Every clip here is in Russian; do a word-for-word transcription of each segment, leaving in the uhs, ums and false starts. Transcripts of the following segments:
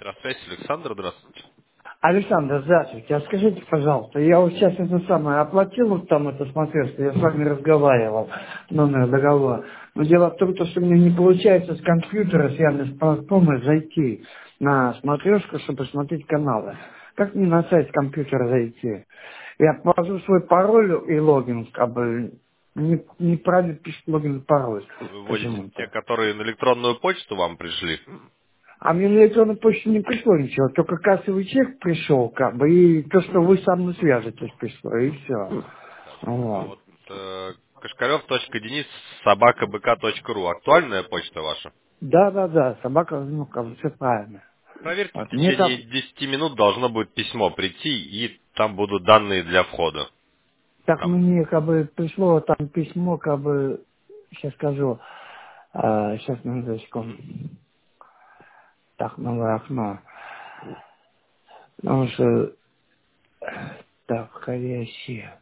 Метросвязь, Александр, здравствуйте. Александр, здравствуйте. А скажите, пожалуйста, я вот сейчас это самое оплатил, вот там это смотрел, что я с вами разговаривал, номер договора. Но дело в том, что мне не получается с компьютера, с Яндекс.Платформы зайти на смотрешку, чтобы смотреть каналы. Как мне на сайт с компьютера зайти? Я положу свой пароль и логин, как бы, не, неправильно пишет логин и пароль Вы вводите те, почему-то. которые на электронную почту вам пришли. А мне на электронную почту не пришло ничего, только кассовый чек пришел, как бы, и то, что вы со мной свяжетесь, пришло, и все. Так, а Вот. вот э, кашкарев точка денис собака бэ ка точка ру актуальная почта ваша? Да, да, да, собака, ну, как бы, все правильно. Проверьте, в Вот. Мне течение там, десяти минут должно будет письмо прийти, и там будут данные для входа. так Там. мне, как бы, пришло там письмо, как бы, сейчас скажу, а, сейчас, минуточку, Мгм. так, новое окно, потому что, так, входящие,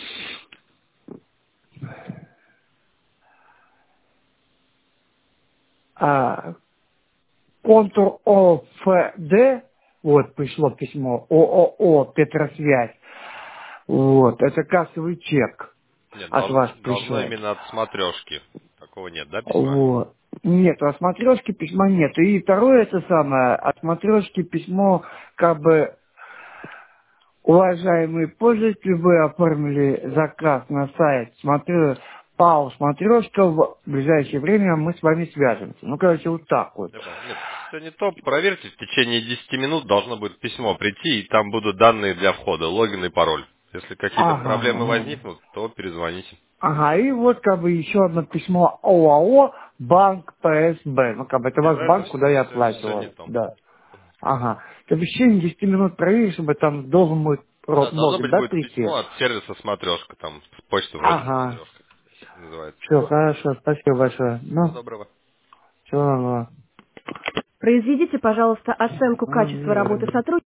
а, контур О Ф Д, вот, пришло письмо, ООО «Петросвязь», вот, это кассовый чек Нет, от вас должно, должно пришел. именно от смотрешки. Такого нет, да, письма? Вот. Нет, от смотрешки письма нет. И второе это самое, от смотрешки письмо, как бы, уважаемые пользователи, вы оформили заказ на сайт, смотрю, ПАО смотрешка, в ближайшее время мы с вами свяжемся. Ну, короче, вот так вот. Я понял. Нет, все не то. Проверьте, в течение десяти минут должно будет письмо прийти, и там будут данные для входа, логин и пароль. Если какие-то Ага, проблемы ага. возникнут, то перезвоните. Ага, и вот как бы еще одно письмо ОАО Банк П С Б. Ну, как бы это Нет, ваш это банк, куда я все, все не оплачивал. то. Да. Ага. То есть в течение десяти минут проверить, чтобы там должен мой ро- Да, должно логин, быть да, будет прийти? письмо от сервиса смотрешка, там почта вроде Ага. смотрешка называется. Все, хорошо, спасибо большое. Всего Ну, доброго. всего доброго. Произведите, пожалуйста, оценку качества работы М, сотрудника.